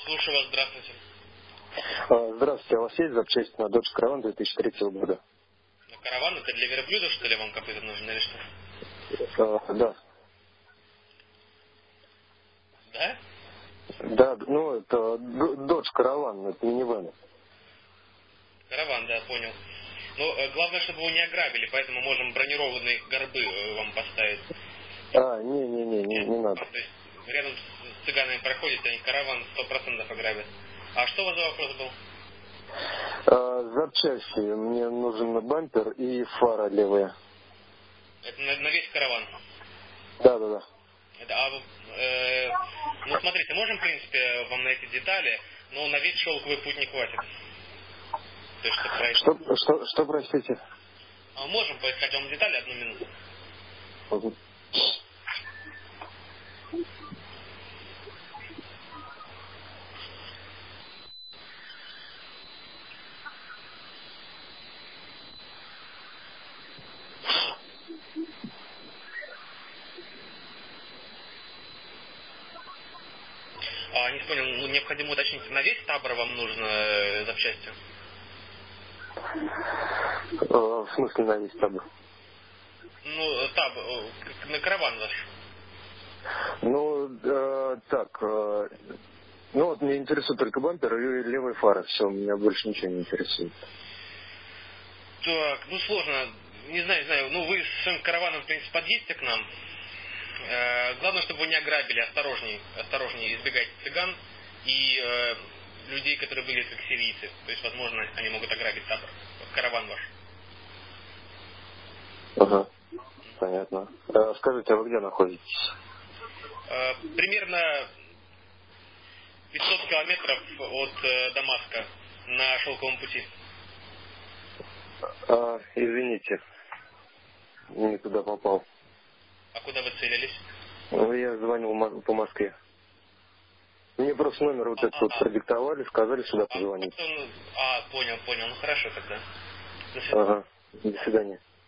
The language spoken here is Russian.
Слушаю вас, здравствуйте. Здравствуйте, а у вас есть запчасти на Dodge Caravan 2003 года? Ну, караван это для верблюда, что ли, вам копыта нужно или что? Да. Да? Да, ну это Dodge Caravan, это минивэн. Караван, да, понял. Ну, главное, чтобы его не ограбили, поэтому можем бронированные горбы вам поставить. Не надо. То есть рядом с цыганами проходите, они караван 100% ограбят. А что у вас за вопрос был? Запчасти, мне нужен бампер и фара левая. Это на весь караван? Да. Ну, смотрите, можем, в принципе, вам на эти детали, но на весь шелковый путь не хватит. То есть, чтобы пройти. Что, простите? Можем поискать вам детали, 1 минуту. Мгм. Не понял, ну, необходимо уточнить, на весь табор вам нужно запчасти? В смысле на весь табор? Ну, на караван ваш. Ну вот мне интересует только бампер и левая фара. Все, меня больше ничего не интересует. Так, ну сложно. Не знаю. Ну, вы с своим караваном, в принципе, подъедете к нам. Главное, чтобы вы не ограбили, осторожнее избегайте цыган и людей, которые выглядят как сирийцы. То есть, возможно, они могут ограбить табор, караван ваш. Ага, понятно. Скажите, а вы где находитесь? Примерно 500 километров от Дамаска на шелковом пути. Извините, не туда попал. А куда вы целились? Ну, я звонил по Москве. Мне просто номер вот этот вот продиктовали, сказали сюда позвонить. Понял. Ну хорошо тогда. До свидания. Ага, до свидания.